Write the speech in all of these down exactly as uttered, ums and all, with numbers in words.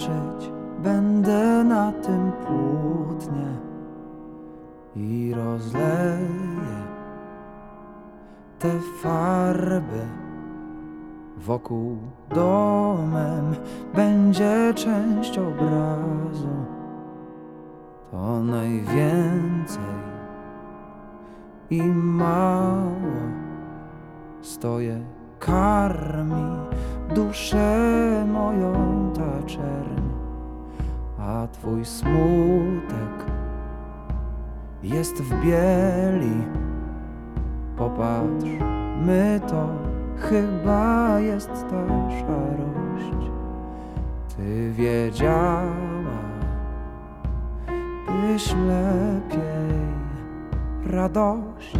patrzeć będę na tym płótnie i rozleję te farby wokół domem. Będzie część obrazu, to najwięcej i mało. Stoję, karmi duszę moją ta czerń, a twój smutek jest w bieli. Popatrz, my to chyba jest ta szarość. Ty wiedziała, byś lepiej radość.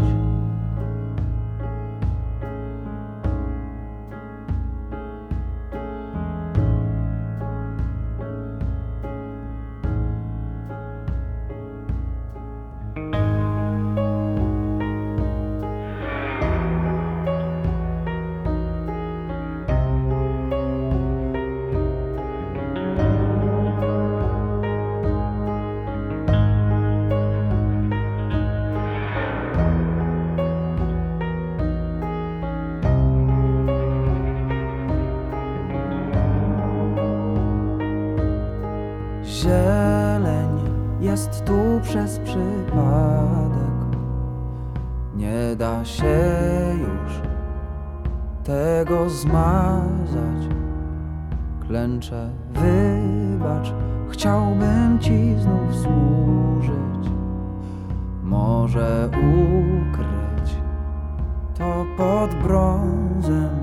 Zieleń jest tu przez przypadek, nie da się już tego zmazać. Klęczę, wybacz, chciałbym ci znów służyć. Może ukryć to pod brązem